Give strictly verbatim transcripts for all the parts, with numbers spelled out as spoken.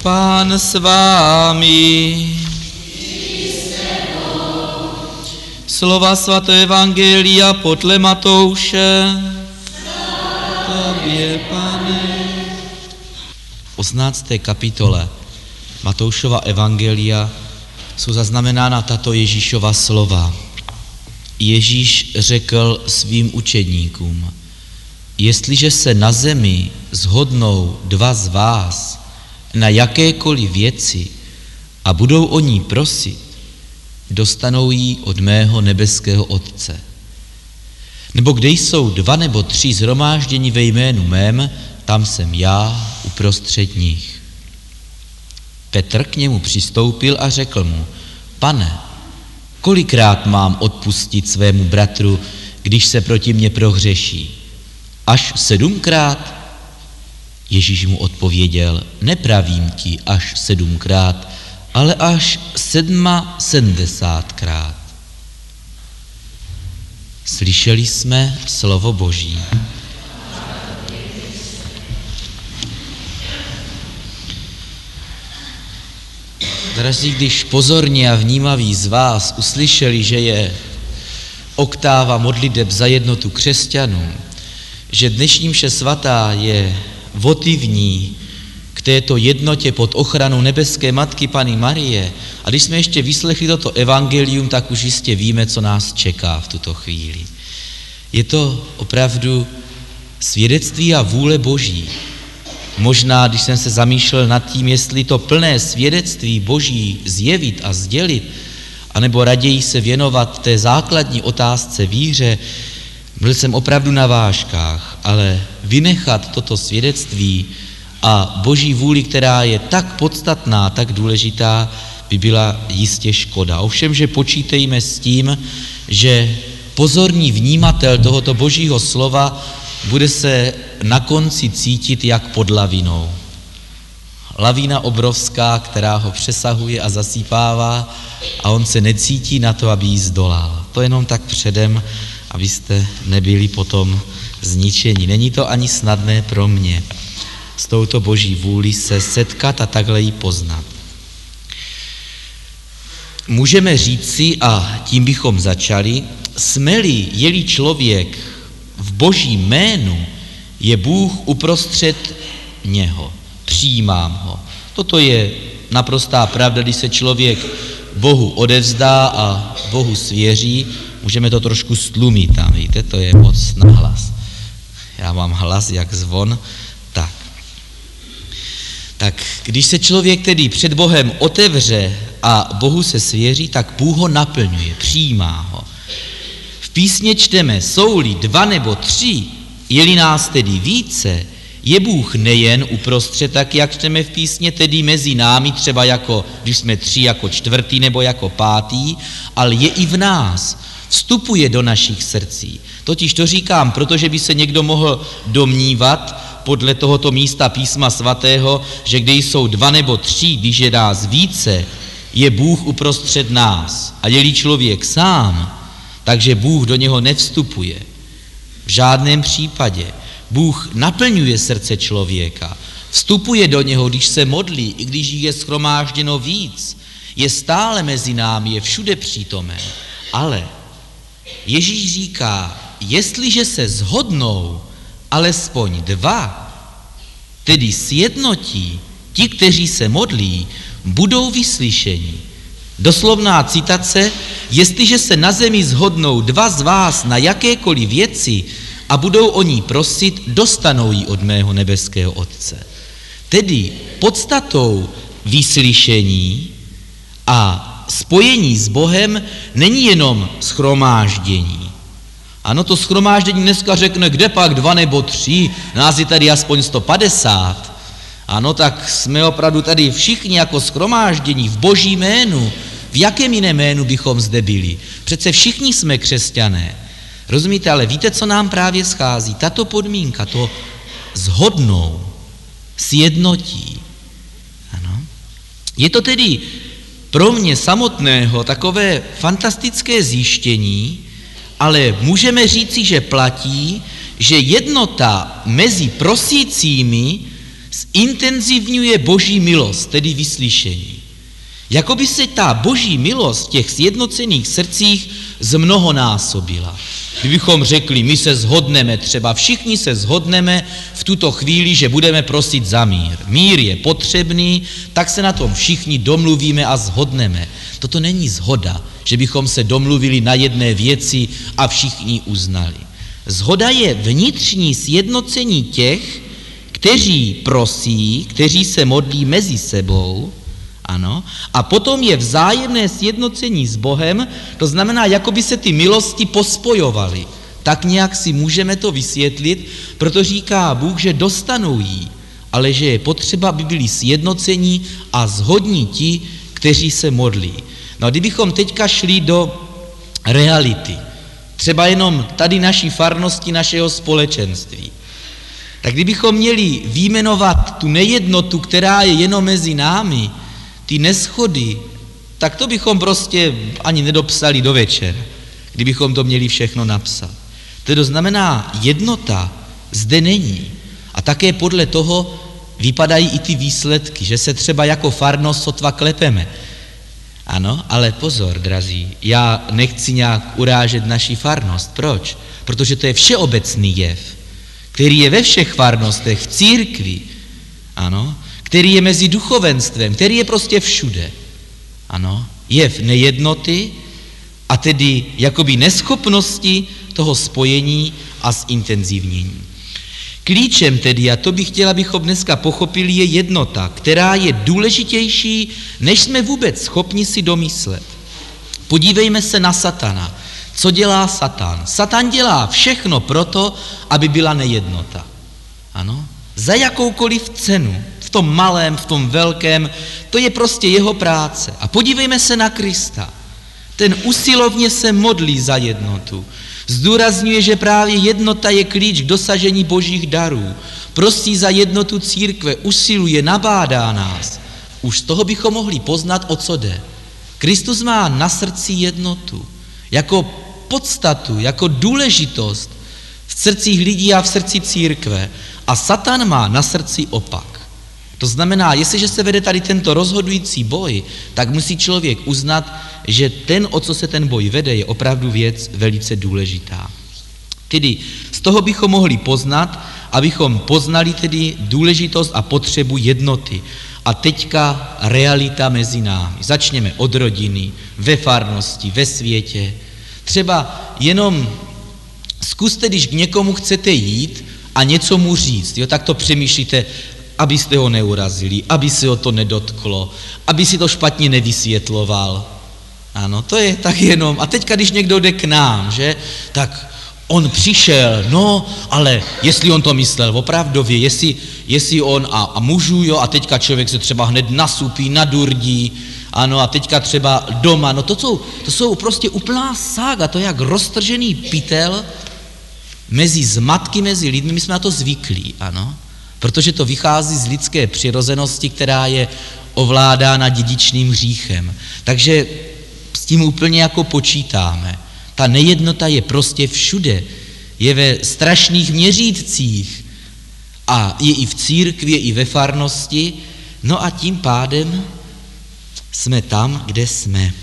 Pán s vámi. Slova svatého evangelia podle Matouše. Tobě, Pane. V osmnácté kapitole Matoušova evangelia jsou zaznamenána tato Ježíšova slova. Ježíš řekl svým učedníkům: jestliže se na zemi shodnou dva z vás na jakékoliv věci a budou o ní prosit, dostanou ji od mého nebeského Otce. Nebo kde jsou dva nebo tři shromážděni ve jménu mém, tam jsem já uprostřed nich. Petr k němu přistoupil a řekl mu: Pane, kolikrát mám odpustit svému bratru, když se proti mně prohřeší? Až sedmkrát? Ježíš mu odpověděl: nepravím ti až sedmkrát, ale až sedma sedmdesátkrát. Slyšeli jsme slovo Boží. Drazí, když pozorně a vnímaví z vás uslyšeli, že je oktáva modliteb za jednotu křesťanů, že dnešní mše svatá je votivní k této jednotě pod ochranou nebeské Matky Panny Marie, a když jsme ještě vyslechli toto evangelium, tak už jistě víme, co nás čeká v tuto chvíli. Je to opravdu svědectví a vůle Boží. Možná, když jsem se zamýšlel nad tím, jestli to plné svědectví Boží zjevit a sdělit, anebo raději se věnovat té základní otázce víře, byl jsem opravdu na vážkách, ale vynechat toto svědectví a Boží vůli, která je tak podstatná, tak důležitá, by byla jistě škoda. Ovšem, že počítejme s tím, že pozorný vnímatel tohoto Božího slova bude se na konci cítit jak pod lavinou. Lavína obrovská, která ho přesahuje a zasypává, a on se necítí na to, aby jí zdolal. To jenom tak předem, abyste nebyli potom zničeni. Není to ani snadné pro mě s touto Boží vůli se setkat a takhle ji poznat. Můžeme říci, a tím bychom začali, jsme-li, je-li člověk v Božím jménu, je Bůh uprostřed něho, přijímám ho. Toto je naprostá pravda, když se člověk Bohu odevzdá a Bohu svěří. Můžeme to trošku stlumit tam, víte, to je moc nahlas. Já mám hlas jak zvon, tak. Tak když se člověk tedy před Bohem otevře a Bohu se svěří, tak Bůh ho naplňuje, přijímá ho. V písně čteme: jsou-li dva nebo tři, je-li nás tedy více, je Bůh nejen uprostřed, tak jak čteme v písně, tedy mezi námi, třeba jako, když jsme tři, jako čtvrtý nebo jako pátý, ale je i v nás, vstupuje do našich srdcí. Totiž to říkám, protože by se někdo mohl domnívat podle tohoto místa písma svatého, že kde jsou dva nebo tři, když je nás více, je Bůh uprostřed nás. A je-li člověk sám, takže Bůh do něho nevstupuje. V žádném případě. Bůh naplňuje srdce člověka, vstupuje do něho, když se modlí, i když jich je shromážděno víc, je stále mezi námi, je všude přítomen. Ale Ježíš říká, jestliže se shodnou alespoň dva, tedy sjednotí ti, kteří se modlí, budou vyslyšeni. Doslovná citace: jestliže se na zemi shodnou dva z vás na jakékoliv věci a budou o ní prosit, dostanou ji od mého nebeského Otce. Tedy podstatou vyslyšení a spojení s Bohem není jenom shromáždění. Ano, to shromáždění dneska řekne, kde pak dva nebo tři, nás je tady aspoň sto padesát. Ano, tak jsme opravdu tady všichni jako shromáždění v Boží jménu. V jakém jiném jménu bychom zde byli? Přece všichni jsme křesťané. Rozumíte, ale víte, co nám právě schází? Tato podmínka, to shodnou, sjednotí. Ano. Je to tedy pro mě samotného takové fantastické zjištění, ale můžeme říci, že platí, že jednota mezi prosícími zintenzivňuje Boží milost, tedy vyslyšení. Jakoby se ta Boží milost v těch sjednocených srdcích zmnohonásobila. Kdybychom řekli, my se shodneme, třeba všichni se shodneme v tuto chvíli, že budeme prosit za mír. Mír je potřebný, tak se na tom všichni domluvíme a shodneme. Toto není shoda, že bychom se domluvili na jedné věci a všichni uznali. Shoda je vnitřní sjednocení těch, kteří prosí, kteří se modlí mezi sebou, ano, a potom je vzájemné sjednocení s Bohem, to znamená, jako by se ty milosti pospojovaly. Tak nějak si můžeme to vysvětlit, proto říká Bůh, že dostanou jí, ale že je potřeba, aby byli sjednocení a shodní ti, kteří se modlí. No a kdybychom teďka šli do reality, třeba jenom tady naší farnosti, našeho společenství, tak kdybychom měli vyjmenovat tu nejednotu, která je jenom mezi námi, ty neschody, tak to bychom prostě ani nedopsali do večera, kdybychom to měli všechno napsat. To znamená, jednota zde není. A také podle toho vypadají i ty výsledky, že se třeba jako farnost sotva klepeme. Ano, ale pozor, drazí, já nechci nějak urážet naši farnost. Proč? Protože to je všeobecný jev, který je ve všech farnostech, v církvi, ano, který je mezi duchovenstvem, který je prostě všude. Ano, jev nejednoty a tedy jakoby neschopnosti toho spojení a zintenzivnění. Klíčem tedy, a to bych chtěla, abychom dneska pochopili, je jednota, která je důležitější, než jsme vůbec schopni si domyslet. Podívejme se na satana. Co dělá Satan? Satan dělá všechno proto, aby byla nejednota. Ano? Za jakoukoliv cenu, v tom malém, v tom velkém, to je prostě jeho práce. A podívejme se na Krista. Ten usilovně se modlí za jednotu. Zdůrazňuje, že právě jednota je klíč k dosažení božích darů. Prosí za jednotu církve, usiluje, nabádá nás. Už z toho bychom mohli poznat, o co jde. Kristus má na srdci jednotu. Jako podstatu, jako důležitost v srdcích lidí a v srdci církve. A Satan má na srdci opak. To znamená, jestliže se vede tady tento rozhodující boj, tak musí člověk uznat, že ten, o co se ten boj vede, je opravdu věc velice důležitá. Tedy z toho bychom mohli poznat, abychom poznali tedy důležitost a potřebu jednoty. A teďka realita mezi námi. Začněme od rodiny, ve farnosti, ve světě. Třeba jenom zkuste, když k někomu chcete jít a něco mu říct, jo, tak to přemýšlíte, abyste ho neurazili, aby se ho to nedotklo, aby si to špatně nevysvětloval. Ano, to je tak jenom. A teďka, když někdo jde k nám, že, tak on přišel, no, ale jestli on to myslel opravdově, jestli, jestli on a, a můžu, jo, a teďka člověk se třeba hned nasupí, nadurdí, ano, a teďka třeba doma, no to jsou, to jsou prostě úplná sága, to je jak roztržený pytel mezi zmatky, mezi lidmi, my jsme na to zvyklí, ano, protože to vychází z lidské přirozenosti, která je ovládána dědičným hříchem. Takže s tím úplně jako počítáme. Ta nejednota je prostě všude. Je ve strašných měřítcích a je i v církvi, i ve farnosti. No a tím pádem jsme tam, kde jsme.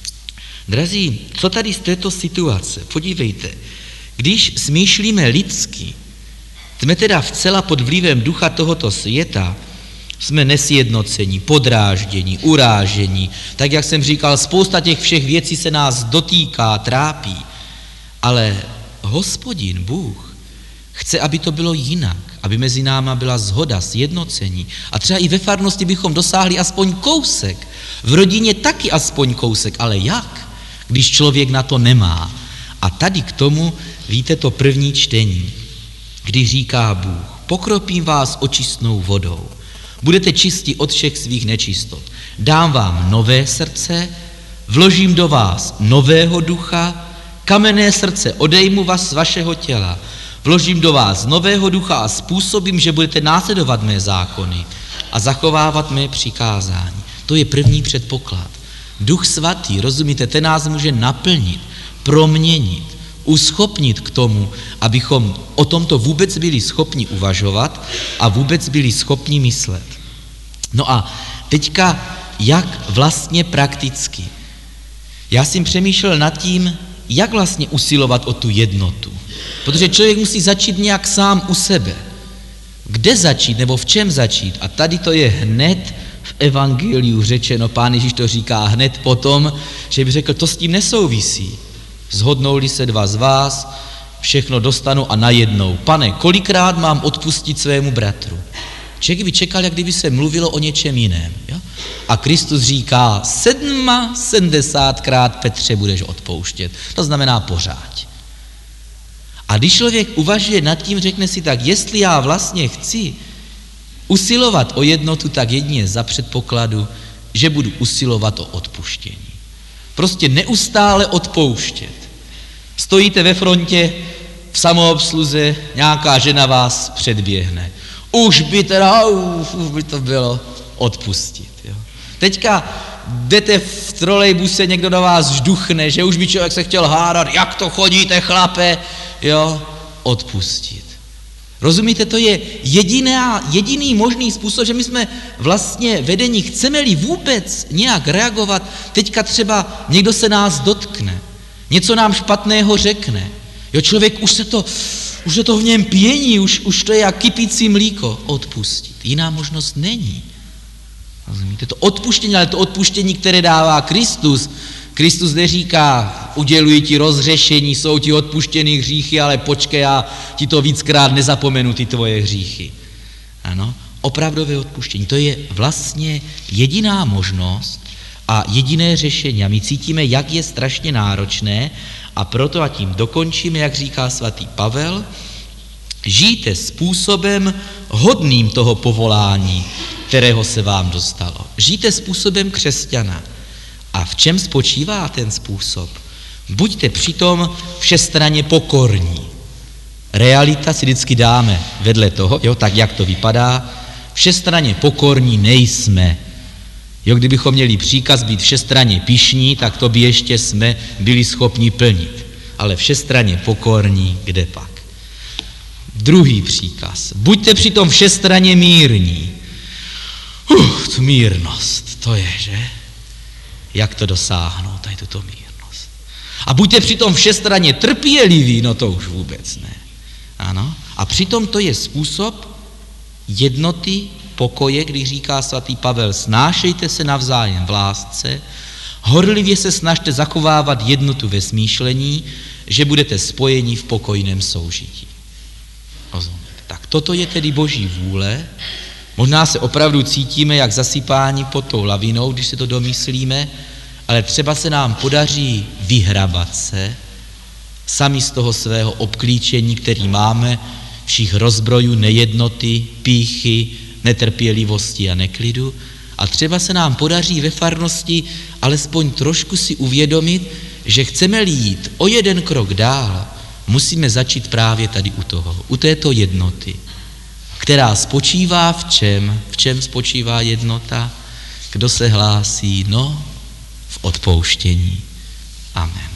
Drazí, co tady z této situace? Podívejte, když smýšlíme lidsky, jsme teda vcela pod vlivem ducha tohoto světa, jsme nesjednocení, podráždění, urážení. Tak, jak jsem říkal, spousta těch všech věcí se nás dotýká, trápí. Ale Hospodin, Bůh, chce, aby to bylo jinak, aby mezi náma byla shoda, sjednocení. A třeba i ve farnosti bychom dosáhli aspoň kousek. V rodině taky aspoň kousek, ale jak, když člověk na to nemá? A tady k tomu, víte, to první čtení, kdy říká Bůh, pokropím vás očistnou vodou. Budete čisti od všech svých nečistot. Dám vám nové srdce, vložím do vás nového ducha, kamenné srdce odejmu vás z vašeho těla, vložím do vás nového ducha a způsobím, že budete následovat mé zákony a zachovávat mé přikázání. To je první předpoklad. Duch svatý, rozumíte, ten nás může naplnit, proměnit, uschopnit k tomu, abychom o tomto vůbec byli schopni uvažovat a vůbec byli schopni myslet. No a teďka, jak vlastně prakticky? Já jsem přemýšlel nad tím, jak vlastně usilovat o tu jednotu. Protože člověk musí začít nějak sám u sebe. Kde začít nebo v čem začít? A tady to je hned v evangeliu řečeno, Pán Ježíš to říká hned potom, že by řekl, to s tím nesouvisí. Zhodnou-li se dva z vás, všechno dostanu a najednou. Pane, kolikrát mám odpustit svému bratru? Člověk by čekal, jak kdyby se mluvilo o něčem jiném. Jo? A Kristus říká, sedma, sedmdesátkrát Petře budeš odpouštět. To znamená pořád. A když člověk uvažuje nad tím, řekne si tak, jestli já vlastně chci usilovat o jednotu, tak jedině za předpokladu, že budu usilovat o odpuštění. Prostě neustále odpouštět. Stojíte ve frontě, v samoobsluze, nějaká žena vás předběhne. Už by teda, uf, už by to bylo odpustit. Jo. Teďka jdete v trolejbuse, někdo do vás žduchne, že už by člověk se chtěl hádat, jak to chodíte, chlape, jo, odpustit. Rozumíte, to je jediná, jediný možný způsob, že my jsme vlastně vedení, chceme-li vůbec nějak reagovat, teďka třeba někdo se nás dotkne, něco nám špatného řekne, jo, člověk už se to, už se to v něm pění, už, už to je jak kypící mlíko, odpustit. Jiná možnost není. Rozumíte, to odpuštění, ale to odpuštění, které dává Kristus, Kristus neříká, uděluji ti rozřešení, jsou ti odpuštěný hříchy, ale počkej, já ti to víckrát nezapomenu, ty tvoje hříchy. Ano, opravdové odpuštění, to je vlastně jediná možnost a jediné řešení. A my cítíme, jak je strašně náročné a proto a tím dokončíme, jak říká svatý Pavel, žijte způsobem hodným toho povolání, kterého se vám dostalo. Žijte způsobem křesťana. A v čem spočívá ten způsob? Buďte přitom všestranně pokorní. Realita si vždycky dáme vedle toho, jo, tak jak to vypadá, všestranně pokorní nejsme. Jo, kdybychom měli příkaz být všestranně pyšní, tak to by ještě jsme byli schopni plnit. Ale všestranně pokorní, kde pak? Druhý příkaz. Buďte přitom všestranně mírní. Uh, tu mírnost, to je, že? Jak to dosáhnout, tady tuto mírnost. A buďte přitom všestranně trpěliví, no to už vůbec ne. Ano. A přitom to je způsob jednoty, pokoje, když říká svatý Pavel, snášejte se navzájem v lásce, horlivě se snažte zachovávat jednotu ve smýšlení, že budete spojeni v pokojném soužití. Rozumíte? Tak toto je tedy Boží vůle. Možná se opravdu cítíme, jak zasypáni pod tou lavinou, když se to domyslíme, ale třeba se nám podaří vyhrabat se sami z toho svého obklíčení, který máme, všech rozbrojů, nejednoty, pýchy, netrpělivosti a neklidu. A třeba se nám podaří ve farnosti alespoň trošku si uvědomit, že chceme-li jít o jeden krok dál, musíme začít právě tady u toho, u této jednoty, která spočívá v čem? V čem spočívá jednota? Kdo se hlásí? No, v odpouštění. Amen.